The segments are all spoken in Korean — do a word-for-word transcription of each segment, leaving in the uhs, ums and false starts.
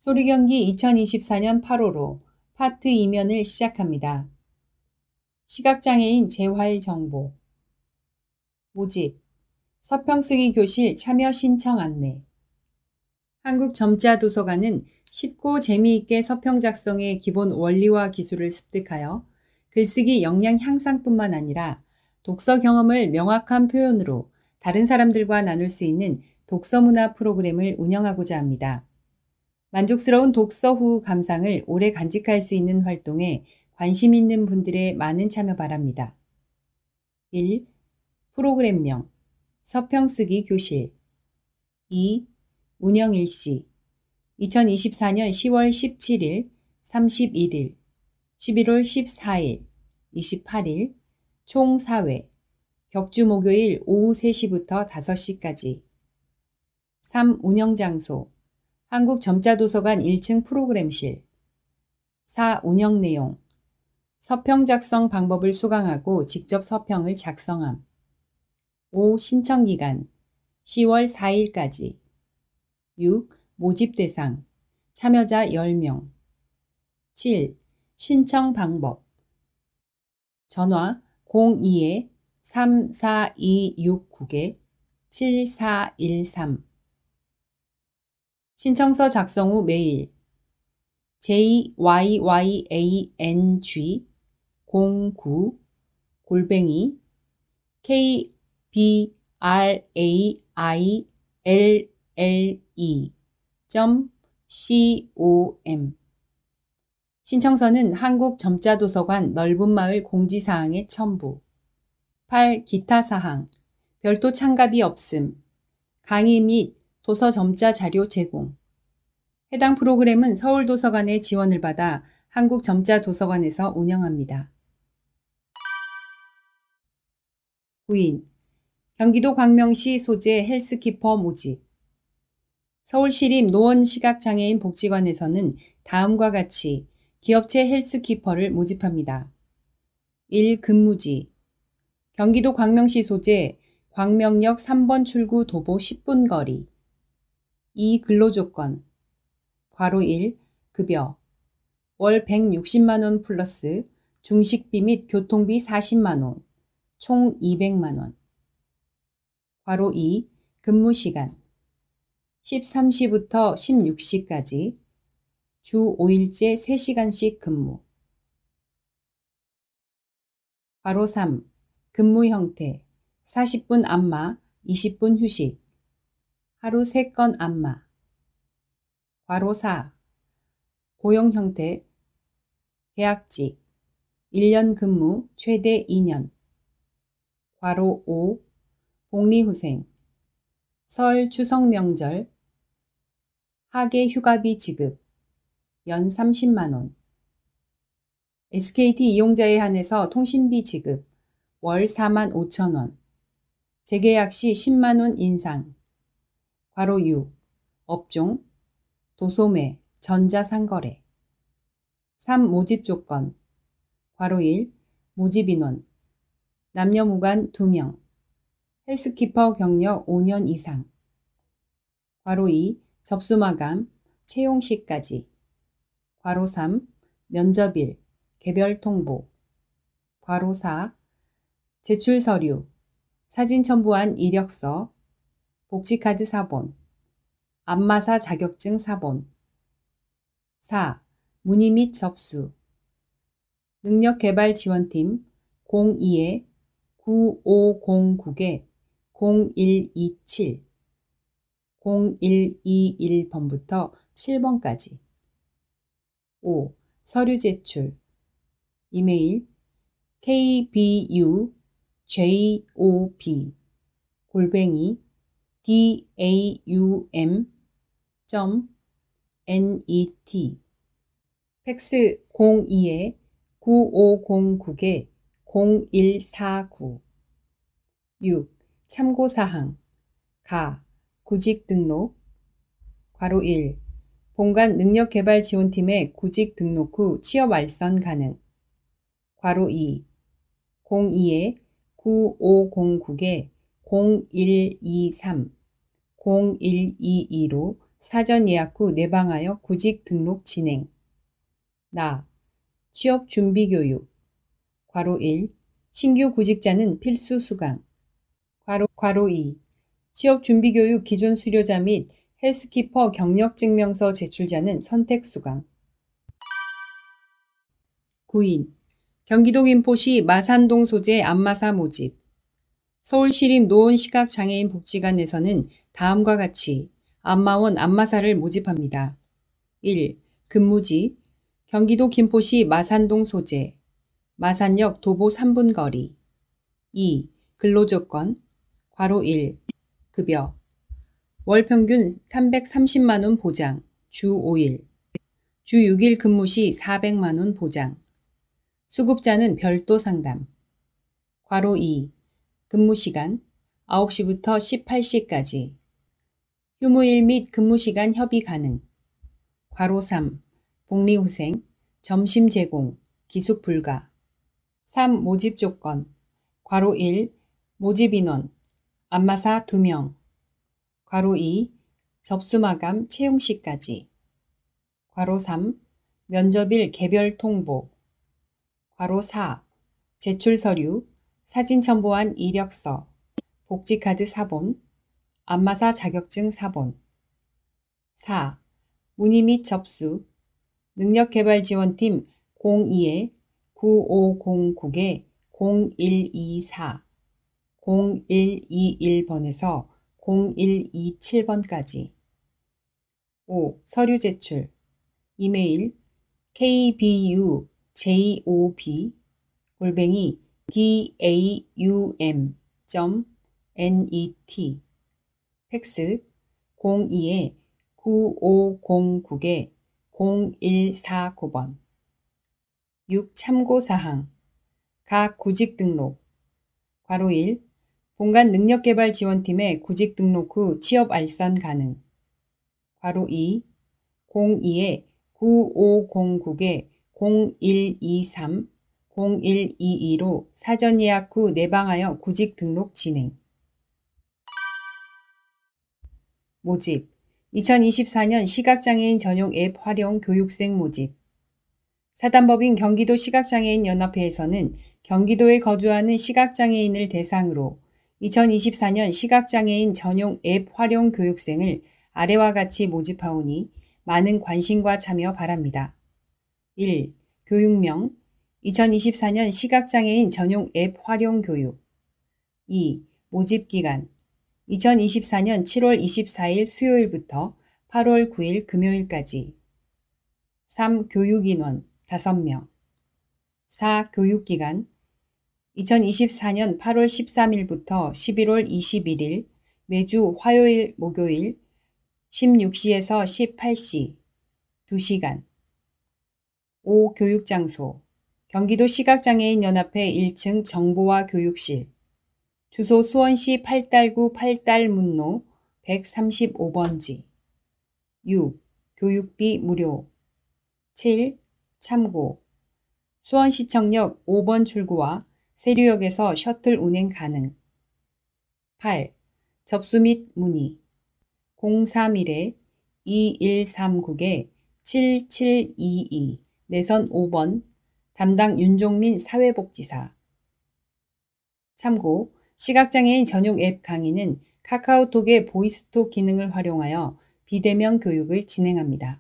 소리경기 이천이십사 년 팔월호 파트 이면을 시작합니다. 시각장애인 재활정보 모집 서평쓰기 교실 참여 신청 안내 한국점자도서관은 쉽고 재미있게 서평 작성의 기본 원리와 기술을 습득하여 글쓰기 역량 향상뿐만 아니라 독서 경험을 명확한 표현으로 다른 사람들과 나눌 수 있는 독서문화 프로그램을 운영하고자 합니다. 만족스러운 독서 후 감상을 오래 간직할 수 있는 활동에 관심 있는 분들의 많은 참여 바랍니다. 일. 프로그램명 서평쓰기 교실 이. 운영일시 이천이십사 년 시월 십칠일, 삼십일일, 십일월 십사일, 이십팔일 총 사 회 격주 목요일 오후 세 시부터 다섯 시까지 삼. 운영장소 한국점자도서관 일 층 프로그램실 사. 운영내용 서평 작성 방법을 수강하고 직접 서평을 작성함 오. 신청기간 시월 사일까지 육. 모집대상 참여자 열 명 칠. 신청 방법 전화 공이 삼사이육구 칠사일삼 신청서 작성 후 메일 제이와이와이에이엔지 공구 골뱅이 케이비알에이아이엘엘이 점 컴 신청서는 한국점자도서관 넓은마을 공지사항의 첨부 팔. 기타사항 별도 참가비 없음 강의 및 도서 점자 자료 제공 해당 프로그램은 서울도서관의 지원을 받아 한국점자도서관에서 운영합니다. 구인 경기도 광명시 소재 헬스키퍼 모집 서울시립 노원시각장애인 복지관에서는 다음과 같이 기업체 헬스키퍼를 모집합니다. 일. 근무지 경기도 광명시 소재 광명역 삼 번 출구 도보 십 분 거리 이. 근로조건 괄호 일. 급여 월 백육십만 원 플러스 중식비 및 교통비 사십만 원 총 이백만 원 괄호 이. 근무시간 열세 시부터 열여섯 시까지 주 오 일째 세 시간씩 근무 괄호 삼. 근무 형태 사십 분 안마, 이십 분 휴식 하루 세 건 안마 괄호 사. 고용 형태 계약직 일 년 근무 최대 이 년 괄호 오. 복리후생 설, 추석 명절 하계 휴가비 지급 연 삼십만 원 에스케이티 이용자에 한해서 통신비 지급 월 사만 오천 원 재계약 시 십만 원 인상 괄호 육. 업종 도소매, 전자상거래 삼. 모집 조건 괄호 일. 모집 인원 남녀 무관 두 명 헬스키퍼 경력 오 년 이상 괄호 이. 접수 마감 채용 시까지 괄호 삼. 면접일 개별 통보 괄호 사. 제출 서류 사진 첨부한 이력서 복지카드 사본 안마사 자격증 사본 사. 문의 및 접수 능력개발지원팀 공이 구오공구 공일이칠 공일이일 번부터 칠 번까지 오. 서류 제출 이메일 케이비유조비 골뱅이 다움 점 넷 팩스 공이 구오공구 공일사구 육. 참고사항 가. 구직 등록 괄호 일. 본관 능력개발지원팀에 구직 등록 후 취업 알선 가능 괄호 이. 공이 구오공구 공일이삼 공일이이로 사전 예약 후 내방하여 구직 등록 진행. 나. 취업 준비 교육. 괄호 일. 신규 구직자는 필수 수강. 괄호, 괄호 이. 취업 준비 교육 기존 수료자 및 헬스키퍼 경력 증명서 제출자는 선택 수강. 구인. 경기도 김포시 마산동 소재 안마사 모집. 서울시립 노원시각장애인 복지관에서는 다음과 같이 안마원 안마사를 모집합니다. 일. 근무지 경기도 김포시 마산동 소재 마산역 도보 삼 분 거리. 이. 근로조건 괄호 일. 급여 월 평균 삼백삼십만 원 보장 주 오 일 주 육 일 근무 시 사백만 원 보장. 수급자는 별도 상담. 괄호 이. 근무시간 아홉 시부터 열여덟 시까지. 휴무일 및 근무시간 협의 가능. 괄호 삼. 복리후생, 점심 제공, 기숙 불가. 삼. 모집 조건. 괄호 일. 모집 인원, 안마사 두 명. 괄호 이. 접수 마감 채용 시까지. 괄호 삼. 면접일 개별 통보. 괄호 사. 제출 서류, 사진 첨부한 이력서, 복지카드 사본, 안마사 자격증 사본. 사. 문의 및 접수, 능력개발지원팀 공이 구오공구 공일이사 공일이일 번에서 공일이칠 번까지. 오. 서류 제출. 이메일 케이비유조b 골뱅이 다움 점 넷. 팩스 공이 구오공구 공일사구 번. 육. 참고사항. 각 구직 등록. 괄호 일. 본관 능력개발지원팀에 구직 등록 후 취업 알선 가능. 괄호 이. 공이 구오공구 공일이삼 공일이이로 사전 예약 후 내방하여 구직 등록 진행. 모집. 이천이십사 년 시각장애인 전용 앱 활용 교육생 모집. 사단법인 경기도 시각장애인 연합회에서는 경기도에 거주하는 시각장애인을 대상으로 이천이십사 년 시각장애인 전용 앱 활용 교육생을 아래와 같이 모집하오니 많은 관심과 참여 바랍니다. 일. 교육명 이천이십사 년 시각장애인 전용 앱 활용 교육. 이. 모집기간 이천이십사 년 칠월 이십사일 수요일부터 팔월 구일 금요일까지. 삼. 교육인원 다섯 명. 사. 교육기간 이천이십사 년 팔월 십삼일부터 십일월 이십일일 매주 화요일 목요일 열여섯 시에서 열여덟 시 두 시간. 오. 교육장소 경기도 시각장애인 연합회 일 층 정보화 교육실. 주소 수원시 팔달구 팔달문로 백삼십오 번지. 육. 교육비 무료. 칠. 참고. 수원시청역 오 번 출구와 세류역에서 셔틀 운행 가능. 팔. 접수 및 문의. 공삼일 이일삼구 칠칠이이 내선 오 번 담당 윤종민 사회복지사. 참고. 시각장애인 전용 앱 강의는 카카오톡의 보이스톡 기능을 활용하여 비대면 교육을 진행합니다.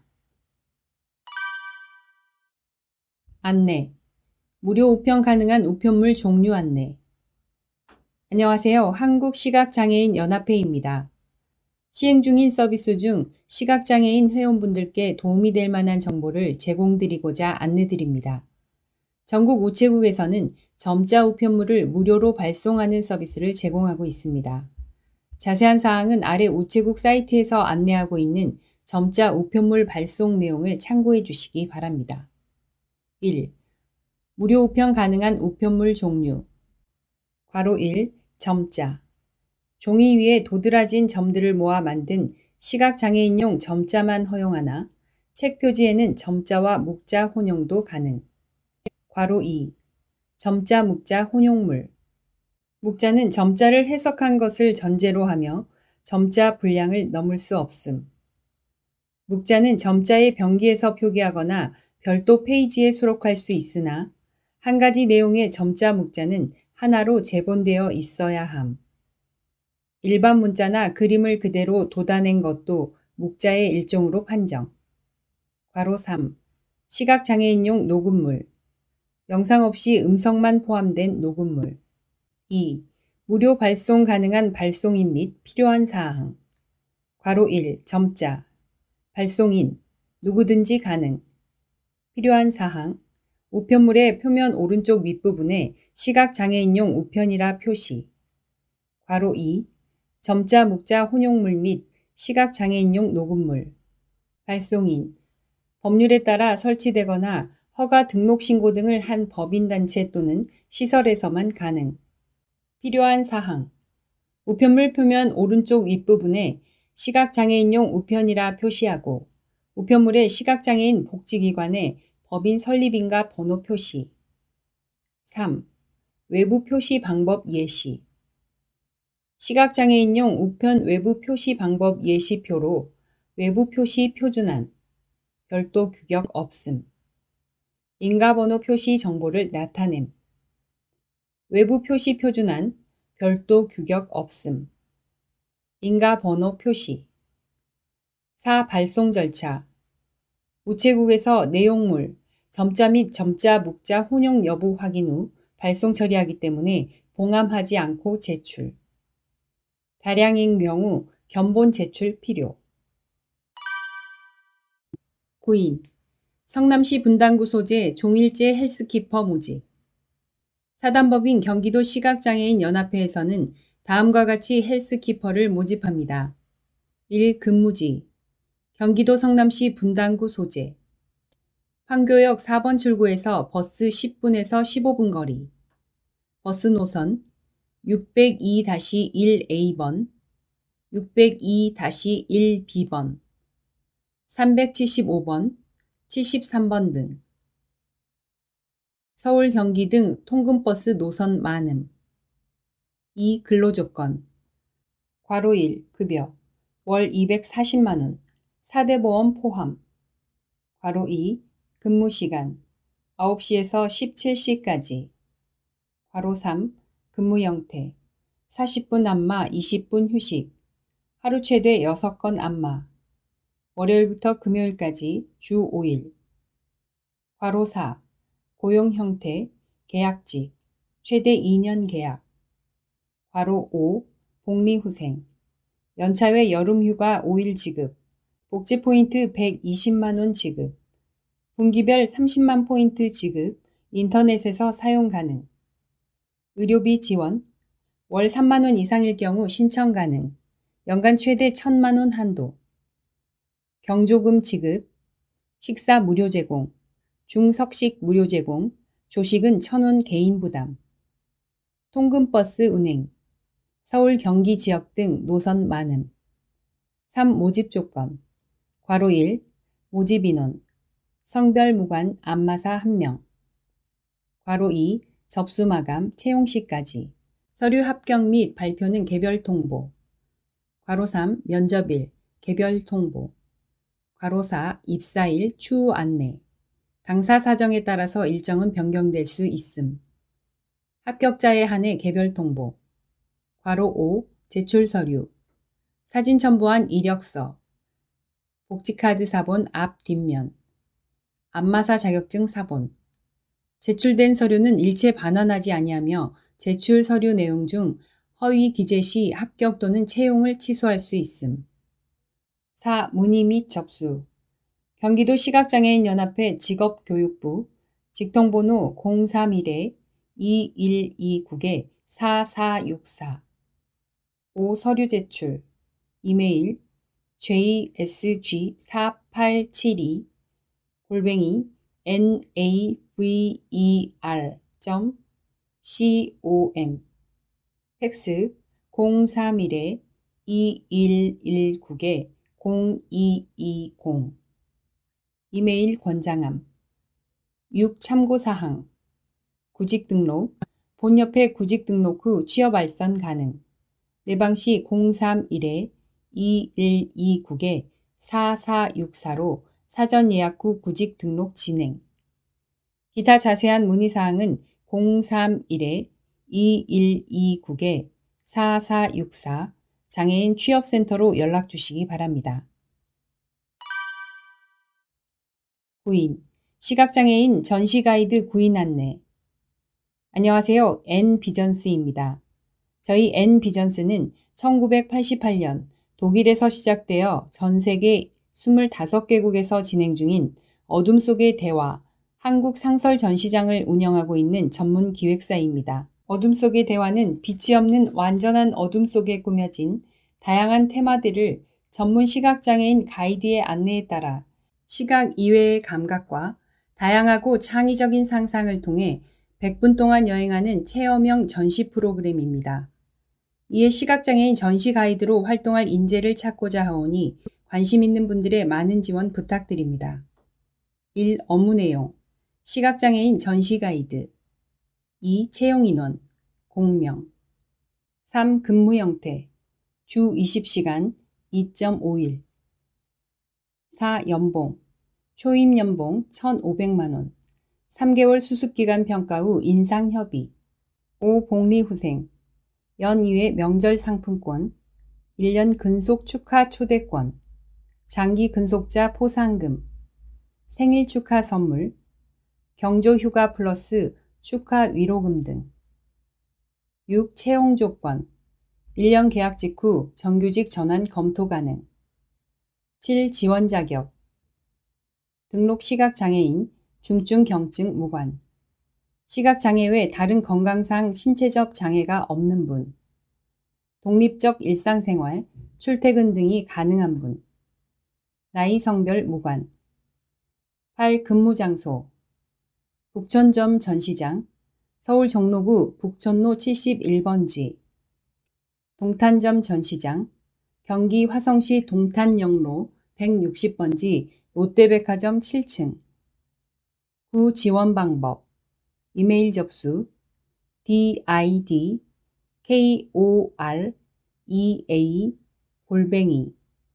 안내. 무료 우편 가능한 우편물 종류 안내. 안녕하세요. 한국시각장애인연합회입니다. 시행 중인 서비스 중 시각장애인 회원분들께 도움이 될 만한 정보를 제공드리고자 안내드립니다. 전국 우체국에서는 점자 우편물을 무료로 발송하는 서비스를 제공하고 있습니다. 자세한 사항은 아래 우체국 사이트에서 안내하고 있는 점자 우편물 발송 내용을 참고해 주시기 바랍니다. 일. 무료 우편 가능한 우편물 종류. 괄호 일. 점자. 종이 위에 도드라진 점들을 모아 만든 시각장애인용 점자만 허용하나 책 표지에는 점자와 묵자 혼용도 가능. 괄호 이. 점자 묵자 혼용물. 묵자는 점자를 해석한 것을 전제로 하며 점자 분량을 넘을 수 없음. 묵자는 점자의 병기에서 표기하거나 별도 페이지에 수록할 수 있으나 한 가지 내용의 점자 묵자는 하나로 제본되어 있어야 함. 일반 문자나 그림을 그대로 돋아낸 것도 묵자의 일종으로 판정. 괄호 삼. 시각장애인용 녹음물. 영상 없이 음성만 포함된 녹음물. 이. 무료 발송 가능한 발송인 및 필요한 사항. 괄호 일. 점자. 발송인. 누구든지 가능. 필요한 사항. 우편물의 표면 오른쪽 윗부분에 시각장애인용 우편이라 표시. 괄호 이. 점자 묵자 혼용물 및 시각장애인용 녹음물. 발송인. 법률에 따라 설치되거나 허가 등록 신고 등을 한 법인단체 또는 시설에서만 가능. 필요한 사항. 우편물 표면 오른쪽 윗부분에 시각장애인용 우편이라 표시하고 우편물의 시각장애인 복지기관의 법인 설립인가 번호 표시. 삼. 외부 표시 방법 예시. 시각장애인용 우편 외부 표시 방법 예시표로 외부 표시 표준안. 별도 규격 없음. 인가번호 표시 정보를 나타냄. 외부 표시 표준안. 별도 규격 없음. 인가번호 표시. 사. 발송 절차. 우체국에서 내용물, 점자 및 점자 묵자 혼용 여부 확인 후 발송 처리하기 때문에 봉함하지 않고 제출. 다량인 경우 견본 제출 필요. 구인. 성남시 분당구 소재 종일제 헬스키퍼 모집. 사단법인 경기도 시각장애인 연합회에서는 다음과 같이 헬스키퍼를 모집합니다. 일. 근무지. 경기도 성남시 분당구 소재. 황교역 사 번 출구에서 버스 십 분에서 십오 분 거리. 버스 노선 육공이 일 에이번, 육공이 일 비번, 삼백칠십오번, 칠십삼번 등. 서울, 경기 등 통근버스 노선 많음. 이. 근로조건. 괄호 일. 급여. 월 이백사십만 원. 사 대 보험 포함. 괄호 이. 근무시간. 아홉 시에서 십칠 시까지. 괄호 삼. 근무 형태. 사십 분 안마, 이십 분 휴식. 하루 최대 여섯 건 안마. 월요일부터 금요일까지 주 오 일. 괄호 사. 고용 형태. 계약직. 최대 이 년 계약. 괄호 오. 복리후생. 연차외 여름휴가 오 일 지급. 복지포인트 백이십만 원 지급. 분기별 삼십만 포인트 지급. 인터넷에서 사용 가능. 의료비 지원. 월 삼만 원 이상일 경우 신청 가능. 연간 최대 천만 원 한도. 경조금 지급. 식사 무료 제공. 중석식 무료 제공. 조식은 천 원 개인 부담. 통근버스 운행. 서울 경기 지역 등 노선 많음. 삼. 모집 조건. 괄호 일. 모집 인원. 성별 무관 안마사 한 명. 괄호 이. 접수 마감 채용 시까지. 서류 합격 및 발표는 개별 통보. 괄호 삼. 면접일 개별 통보. 괄호 사. 입사일 추후 안내. 당사 사정에 따라서 일정은 변경될 수 있음. 합격자에 한해 개별 통보. 괄호 오. 제출 서류. 사진 첨부한 이력서. 복지카드 사본 앞 뒷면. 안마사 자격증 사본. 제출된 서류는 일체 반환하지 아니하며 제출 서류 내용 중 허위 기재 시 합격 또는 채용을 취소할 수 있음. 사. 문의 및 접수. 경기도 시각장애인연합회 직업교육부 직통번호 공삼일 이일이구 사사육사. 오. 서류 제출. 이메일 제이에스지 사팔칠이 골뱅이 나ver 점 com. 팩스 공삼일 이일일구 공이이공. 이메일 권장함. 육. 참고사항. 구직 등록. 본협회 구직 등록 후 취업 알선 가능. 내방시 공삼일 이일이구 사사육사로 사전 예약 후 구직 등록 진행. 기타 자세한 문의사항은 공삼일 이일이구 사사육사 장애인 취업센터로 연락 주시기 바랍니다. 구인, 시각장애인 전시가이드 구인 안내. 안녕하세요. N비전스입니다. 저희 N비전스는 천구백팔십팔 년 독일에서 시작되어 전 세계 이십오 개국에서 진행 중인 어둠 속의 대화 한국 상설 전시장을 운영하고 있는 전문 기획사입니다. 어둠 속의 대화는 빛이 없는 완전한 어둠 속에 꾸며진 다양한 테마들을 전문 시각장애인 가이드의 안내에 따라 시각 이외의 감각과 다양하고 창의적인 상상을 통해 백 분 동안 여행하는 체험형 전시 프로그램입니다. 이에 시각장애인 전시 가이드로 활동할 인재를 찾고자 하오니 관심 있는 분들의 많은 지원 부탁드립니다. 일. 업무 내용 시각장애인 전시 가이드. 이. 채용 인원 공명. 삼. 근무 형태 주 이십 시간 이 점 오 일. 사. 연봉 초임 연봉 천오백만 원. 삼 개월 수습기간 평가 후 인상 협의. 오. 복리후생 연이외 명절 상품권, 일 년 근속 축하 초대권, 장기 근속자 포상금, 생일 축하 선물, 경조 휴가 플러스 축하 위로금 등. 육. 채용 조건 일 년 계약 직후 정규직 전환 검토 가능. 칠. 지원 자격 등록 시각장애인, 중증 경증 무관, 시각장애 외 다른 건강상 신체적 장애가 없는 분, 독립적 일상생활, 출퇴근 등이 가능한 분, 나이 성별 무관. 팔. 근무장소 북촌점 전시장, 서울 종로구 북촌로 칠십일 번지, 동탄점 전시장, 경기 화성시 동탄역로 백육십 번지 롯데백화점 칠 층. 구. 지원 방법 이메일 접수 did korea 골뱅이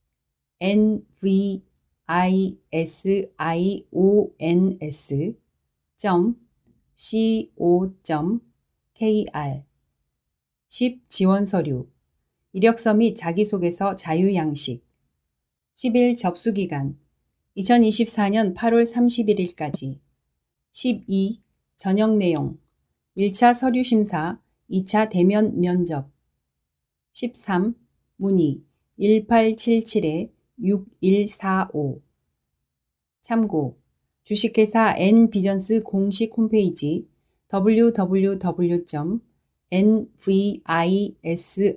nvisions 점 co 점 kr. 십. 지원 서류 이력서 및 자기소개서 자유양식. 십일. 접수기간 이천이십사 년 팔월 삼십일일까지. 십이. 전형 내용 일 차 서류 심사, 이 차 대면 면접. 십삼. 문의 일팔칠칠 육일사오. 참고 주식회사 N비전스 공식 홈페이지 더블유 더블유 더블유 점 엔비아이에스아이온스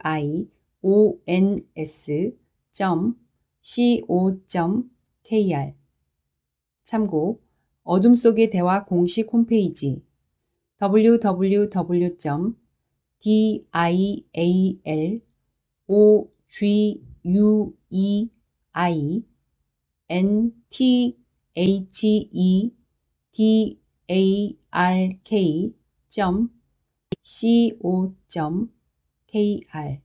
점 co 점 kr. 참고 어둠 속의 대화 공식 홈페이지 더블유 더블유 더블유 점 dialogui nthedark 점 co 점 kr.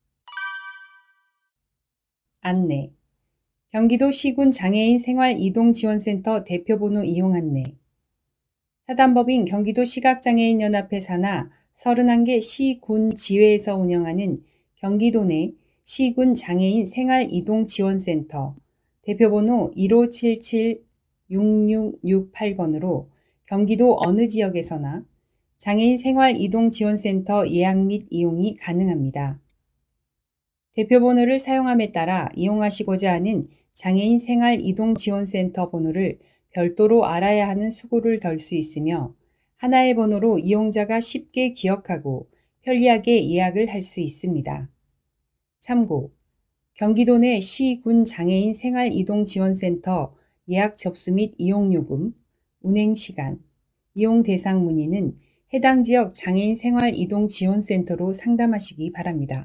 안내 경기도 시군 장애인 생활이동지원센터 대표번호 이용 안내. 사단법인 경기도 시각장애인연합회 산하 서른한 개 시군 지회에서 운영하는 경기도 내 시군 장애인 생활이동지원센터 대표번호 일오칠칠 육육육팔 번으로 경기도 어느 지역에서나 장애인 생활이동지원센터 예약 및 이용이 가능합니다. 대표번호를 사용함에 따라 이용하시고자 하는 장애인 생활이동지원센터 번호를 별도로 알아야 하는 수고를 덜 수 있으며 하나의 번호로 이용자가 쉽게 기억하고 편리하게 예약을 할 수 있습니다. 참고 경기도 내 시군 장애인 생활이동지원센터 예약 접수 및 이용요금, 운행시간, 이용 대상 문의는 해당 지역 장애인 생활이동지원센터로 상담하시기 바랍니다.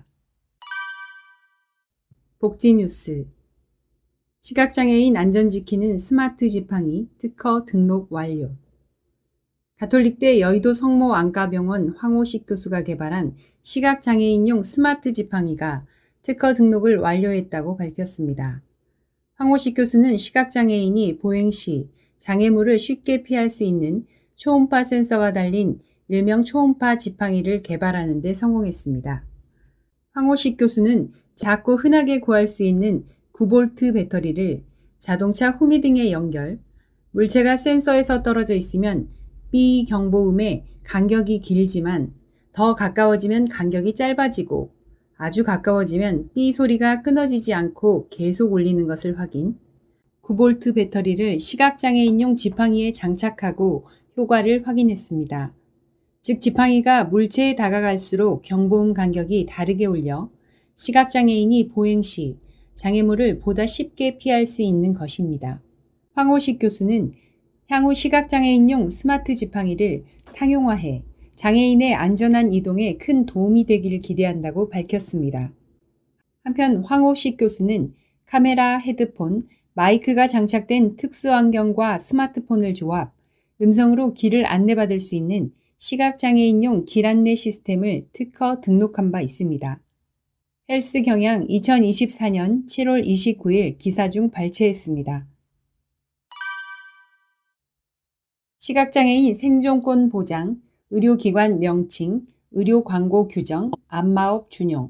복지뉴스 시각장애인 안전지키는 스마트 지팡이 특허 등록 완료. 가톨릭대 여의도 성모 안과병원 황호식 교수가 개발한 시각장애인용 스마트 지팡이가 특허 등록을 완료했다고 밝혔습니다. 황호식 교수는 시각장애인이 보행 시 장애물을 쉽게 피할 수 있는 초음파 센서가 달린 일명 초음파 지팡이를 개발하는 데 성공했습니다. 황호식 교수는 작고 흔하게 구할 수 있는 구 볼트 배터리를 자동차 후미 등에 연결, 물체가 센서에서 떨어져 있으면 B 경보음의 간격이 길지만 더 가까워지면 간격이 짧아지고 아주 가까워지면 B 소리가 끊어지지 않고 계속 울리는 것을 확인, 구 볼트 배터리를 시각장애인용 지팡이에 장착하고 효과를 확인했습니다. 즉 지팡이가 물체에 다가갈수록 경보음 간격이 다르게 울려 시각장애인이 보행 시 장애물을 보다 쉽게 피할 수 있는 것입니다. 황호식 교수는 향후 시각장애인용 스마트 지팡이를 상용화해 장애인의 안전한 이동에 큰 도움이 되기를 기대한다고 밝혔습니다. 한편 황호식 교수는 카메라, 헤드폰, 마이크가 장착된 특수안경과 스마트폰을 조합, 음성으로 길을 안내받을 수 있는 시각장애인용 길 안내 시스템을 특허 등록한 바 있습니다. 헬스경향 이천이십사 년 칠월 이십구일 기사 중 발췌했습니다. 시각장애인 생존권 보장, 의료기관 명칭, 의료광고 규정, 안마업 준용.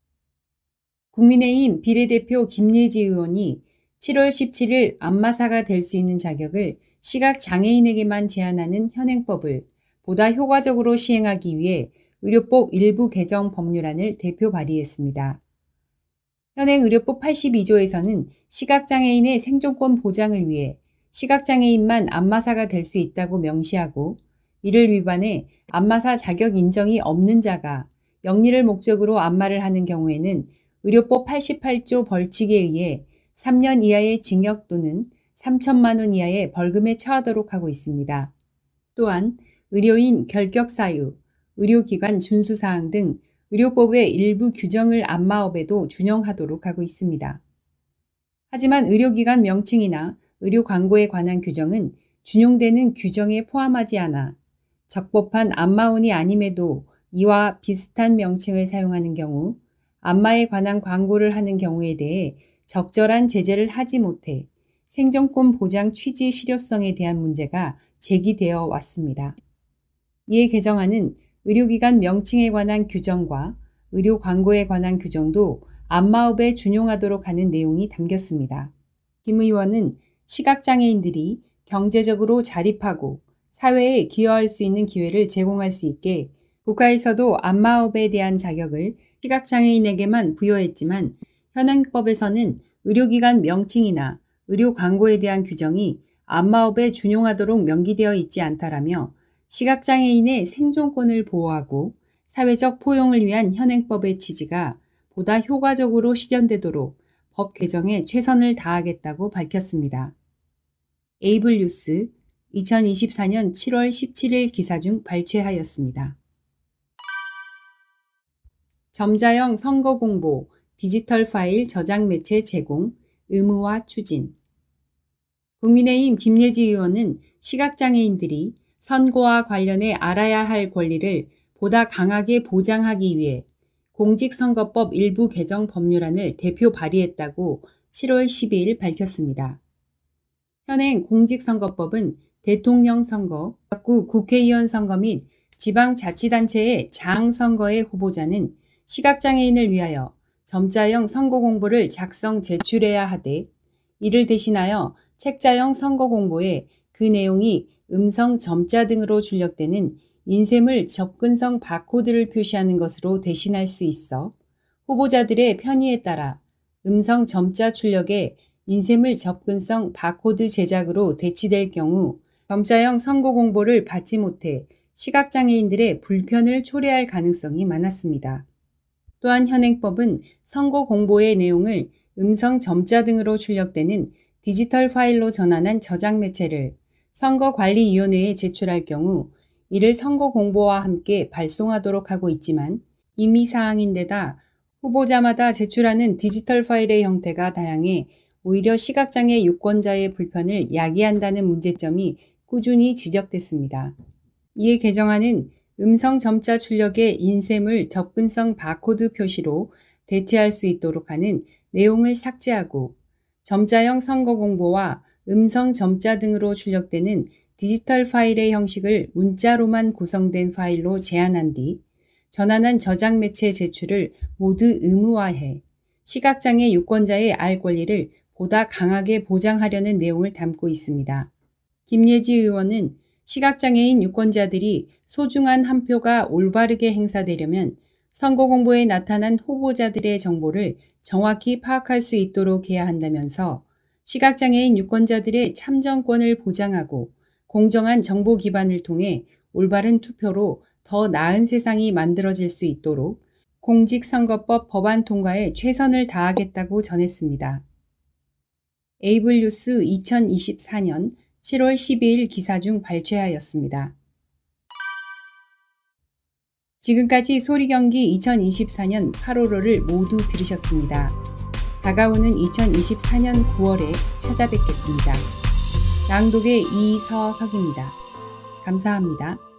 국민의힘 비례대표 김예지 의원이 칠월 십칠일 안마사가 될 수 있는 자격을 시각장애인에게만 제한하는 현행법을 보다 효과적으로 시행하기 위해 의료법 일부 개정 법률안을 대표 발의했습니다. 현행 의료법 팔십이 조에서는 시각장애인의 생존권 보장을 위해 시각장애인만 안마사가 될 수 있다고 명시하고 이를 위반해 안마사 자격 인정이 없는 자가 영리를 목적으로 안마를 하는 경우에는 의료법 팔십팔 조 벌칙에 의해 삼 년 이하의 징역 또는 삼천만 원 이하의 벌금에 처하도록 하고 있습니다. 또한 의료인 결격 사유, 의료기관 준수사항 등 의료법의 일부 규정을 안마업에도 준용하도록 하고 있습니다. 하지만 의료기관 명칭이나 의료 광고에 관한 규정은 준용되는 규정에 포함하지 않아 적법한 안마원이 아님에도 이와 비슷한 명칭을 사용하는 경우 안마에 관한 광고를 하는 경우에 대해 적절한 제재를 하지 못해 생존권 보장 취지 실효성에 대한 문제가 제기되어 왔습니다. 이에 개정안은 의료기관 명칭에 관한 규정과 의료 광고에 관한 규정도 안마업에 준용하도록 하는 내용이 담겼습니다. 김 의원은 시각장애인들이 경제적으로 자립하고 사회에 기여할 수 있는 기회를 제공할 수 있게 국가에서도 안마업에 대한 자격을 시각장애인에게만 부여했지만 현행법에서는 의료기관 명칭이나 의료 광고에 대한 규정이 안마업에 준용하도록 명기되어 있지 않다라며 시각장애인의 생존권을 보호하고 사회적 포용을 위한 현행법의 취지가 보다 효과적으로 실현되도록 법 개정에 최선을 다하겠다고 밝혔습니다. 에이블 뉴스 이천이십사 년 칠월 십칠일 기사 중 발췌하였습니다. 점자형 선거 공보, 디지털 파일 저장 매체 제공, 의무화 추진. 국민의힘 김예지 의원은 시각장애인들이 선거와 관련해 알아야 할 권리를 보다 강하게 보장하기 위해 공직선거법 일부 개정 법률안을 대표 발의했다고 칠월 십이일 밝혔습니다. 현행 공직선거법은 대통령 선거, 구 국회의원 선거 및 지방자치단체의 장선거의 후보자는 시각장애인을 위하여 점자형 선거공보를 작성 제출해야 하되 이를 대신하여 책자형 선거공보에 그 내용이 음성 점자 등으로 출력되는 인쇄물 접근성 바코드를 표시하는 것으로 대신할 수 있어 후보자들의 편의에 따라 음성 점자 출력에 인쇄물 접근성 바코드 제작으로 대치될 경우 점자형 선거공보를 받지 못해 시각장애인들의 불편을 초래할 가능성이 많았습니다. 또한 현행법은 선거공보의 내용을 음성 점자 등으로 출력되는 디지털 파일로 전환한 저장 매체를 선거관리위원회에 제출할 경우 이를 선거공보와 함께 발송하도록 하고 있지만 임의사항인데다 후보자마다 제출하는 디지털 파일의 형태가 다양해 오히려 시각장애 유권자의 불편을 야기한다는 문제점이 꾸준히 지적됐습니다. 이에 개정안은 음성 점자 출력의 인쇄물 접근성 바코드 표시로 대체할 수 있도록 하는 내용을 삭제하고 점자형 선거 공보와 음성 점자 등으로 출력되는 디지털 파일의 형식을 문자로만 구성된 파일로 제한한 뒤 전환한 저장 매체 제출을 모두 의무화해 시각장애 유권자의 알 권리를 보다 강하게 보장하려는 내용을 담고 있습니다. 김예지 의원은 시각장애인 유권자들이 소중한 한 표가 올바르게 행사되려면 선거 공보에 나타난 후보자들의 정보를 정확히 파악할 수 있도록 해야 한다면서 시각장애인 유권자들의 참정권을 보장하고 공정한 정보 기반을 통해 올바른 투표로 더 나은 세상이 만들어질 수 있도록 공직선거법 법안 통과에 최선을 다하겠다고 전했습니다. 에이블뉴스 이천이십사 년 칠월 십이일 기사 중 발췌하였습니다. 지금까지 소리경기 이천이십사 년 팔월호를 모두 들으셨습니다. 다가오는 이천이십사 년 구월에 찾아뵙겠습니다. 낭독의 이서석입니다. 감사합니다.